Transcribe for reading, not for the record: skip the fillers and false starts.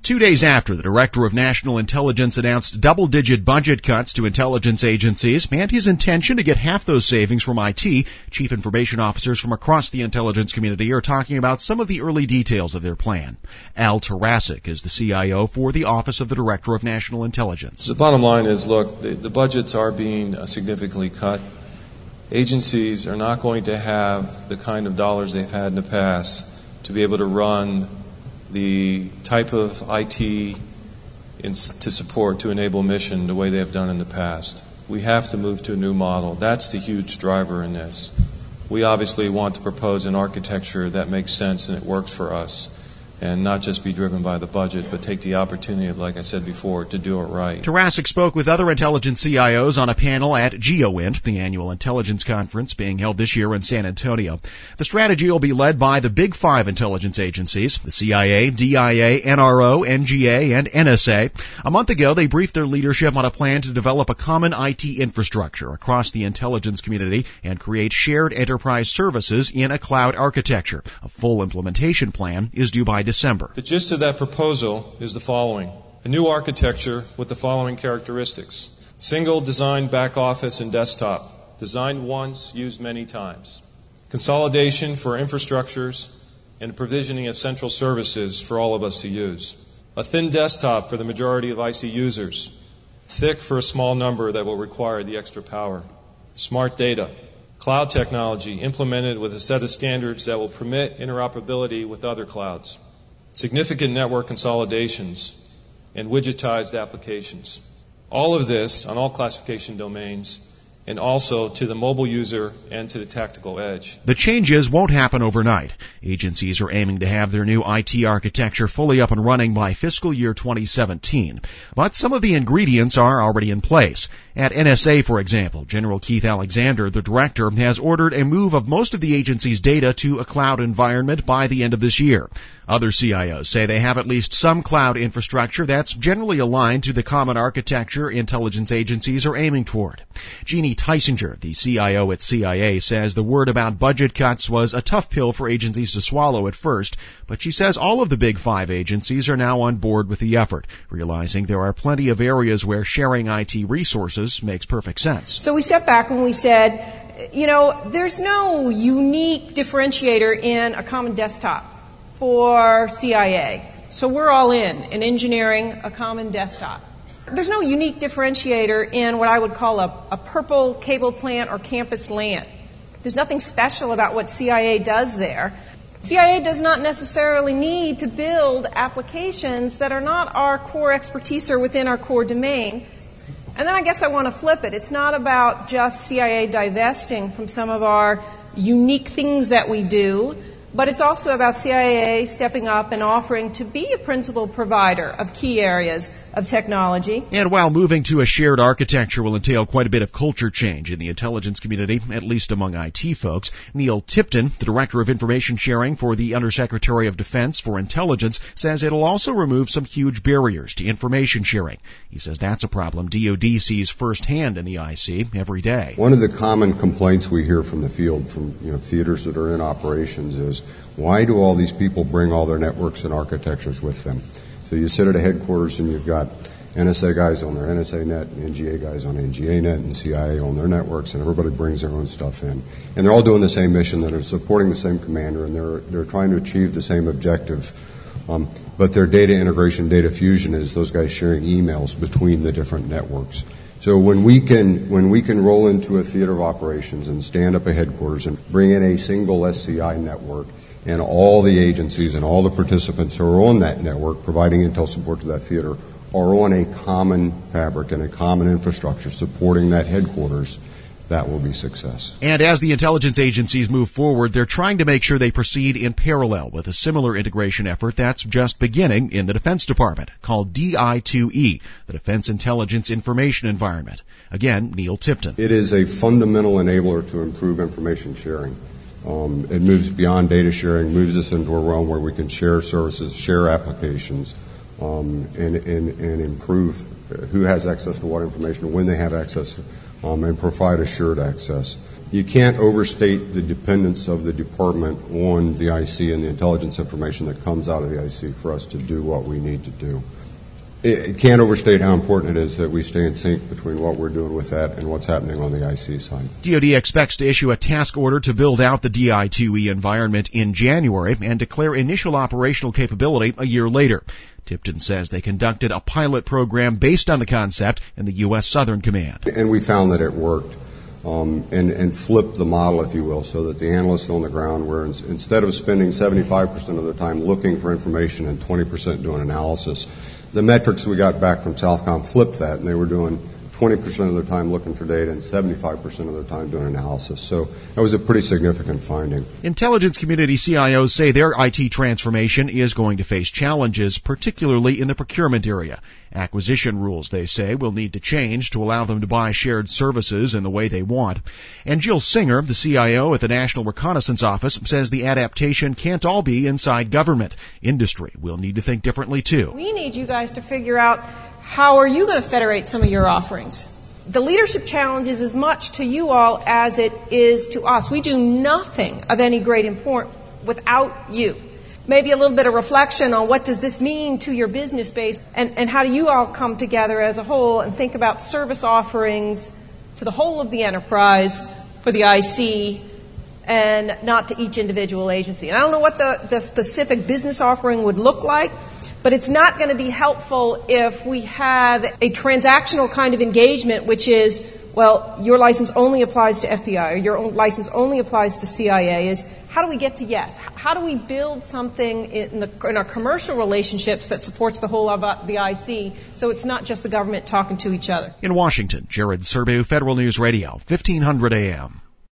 2 days after the Director of National Intelligence announced double-digit budget cuts to intelligence agencies and his intention to get half those savings from IT, chief information officers from across the intelligence community are talking about some of the early details of their plan. Al Tarasik is the CIO for the Office of the Director of National Intelligence. The bottom line is, look, the budgets are being significantly cut. Agencies are not going to have the kind of dollars they've had in the past to be able to run the type of IT to support, to enable mission the way they have done in the past. We have to move to a new model. That's the huge driver in this. We obviously want to propose an architecture that makes sense and it works for us, and not just be driven by the budget, but take the opportunity, like I said before, to do it right. Tarasik spoke with other intelligence CIOs on a panel at GeoInt, the annual intelligence conference being held this year in San Antonio. The strategy will be led by the Big Five intelligence agencies, the CIA, DIA, NRO, NGA, and NSA. A month ago, they briefed their leadership on a plan to develop a common IT infrastructure across the intelligence community and create shared enterprise services in a cloud architecture. A full implementation plan is due by December. The gist of that proposal is the following. A new architecture with the following characteristics. Single design back office and desktop. Designed once, used many times. Consolidation for infrastructures and provisioning of central services for all of us to use. A thin desktop for the majority of IC users. Thick for a small number that will require the extra power. Smart data. Cloud technology implemented with a set of standards that will permit interoperability with other clouds. Significant network consolidations, and widgetized applications. All of this on all classification domains, and also to the mobile user and to the tactical edge. The changes won't happen overnight. Agencies are aiming to have their new IT architecture fully up and running by fiscal year 2017. But some of the ingredients are already in place. At NSA, for example, General Keith Alexander, the director, has ordered a move of most of the agency's data to a cloud environment by the end of this year. Other CIOs say they have at least some cloud infrastructure that's generally aligned to the common architecture intelligence agencies are aiming toward. Jeannie Tysinger, the CIO at CIA, says the word about budget cuts was a tough pill for agencies to swallow at first, but she says all of the Big Five agencies are now on board with the effort, realizing there are plenty of areas where sharing IT resources makes perfect sense. So we stepped back and we said, there's no unique differentiator in a common desktop for CIA. So we're all in engineering a common desktop. There's no unique differentiator in what I would call a purple cable plant or campus LAN. There's nothing special about what CIA does there. CIA does not necessarily need to build applications that are not our core expertise or within our core domain. And then I guess I want to flip it. It's not about just CIA divesting from some of our unique things that we do, but it's also about CIA stepping up and offering to be a principal provider of key areas of technology. And while moving to a shared architecture will entail quite a bit of culture change in the intelligence community, at least among IT folks, Neil Tipton, the Director of Information Sharing for the Undersecretary of Defense for Intelligence, says it'll also remove some huge barriers to information sharing. He says that's a problem DoD sees firsthand in the IC every day. One of the common complaints we hear from the field, from theaters that are in operations, is why do all these people bring all their networks and architectures with them? So you sit at a headquarters and you've got NSA guys on their NSA net, and NGA guys on NGA net, and CIA on their networks, and everybody brings their own stuff in. And they're all doing the same mission, they're supporting the same commander, and they're trying to achieve the same objective. But their data integration, data fusion is those guys sharing emails between the different networks. So when we can roll into a theater of operations and stand up a headquarters and bring in a single SCI network, and all the agencies and all the participants who are on that network providing intel support to that theater are on a common fabric and a common infrastructure supporting that headquarters, that will be success. And as the intelligence agencies move forward, they're trying to make sure they proceed in parallel with a similar integration effort that's just beginning in the Defense Department, called DI2E, the Defense Intelligence Information Environment. Again, Neil Tipton. It is a fundamental enabler to improve information sharing. It moves beyond data sharing, moves us into a realm where we can share services, share applications, and improve who has access to what information, when they have access and provide assured access. You can't overstate the dependence of the department on the IC and the intelligence information that comes out of the IC for us to do what we need to do. It can't overstate how important it is that we stay in sync between what we're doing with that and what's happening on the IC side. DoD expects to issue a task order to build out the DI2E environment in January and declare initial operational capability a year later. Tipton says they conducted a pilot program based on the concept in the U.S. Southern Command. And we found that it worked. And flipped the model, if you will, so that the analysts on the ground were, instead of spending 75% of their time looking for information and 20% doing analysis, the metrics we got back from Southcom flipped that, and they were doing 20% of their time looking for data and 75% of their time doing analysis. So that was a pretty significant finding. Intelligence community CIOs say their IT transformation is going to face challenges, particularly in the procurement area. Acquisition rules, they say, will need to change to allow them to buy shared services in the way they want. And Jill Singer, the CIO at the National Reconnaissance Office, says the adaptation can't all be inside government. Industry will need to think differently, too. We need you guys to figure out how are you going to federate some of your offerings. The leadership challenge is as much to you all as it is to us. We do nothing of any great importance without you. Maybe a little bit of reflection on what does this mean to your business base, and how do you all come together as a whole and think about service offerings to the whole of the enterprise for the IC and not to each individual agency. And I don't know what the specific business offering would look like, but it's not going to be helpful if we have a transactional kind of engagement, which is, well, your license only applies to FBI or your license only applies to CIA. Is how do we get to yes? How do we build something in our commercial relationships that supports the whole of the IC, so it's not just the government talking to each other? In Washington, Jared Serbu, Federal News Radio, 1500 AM.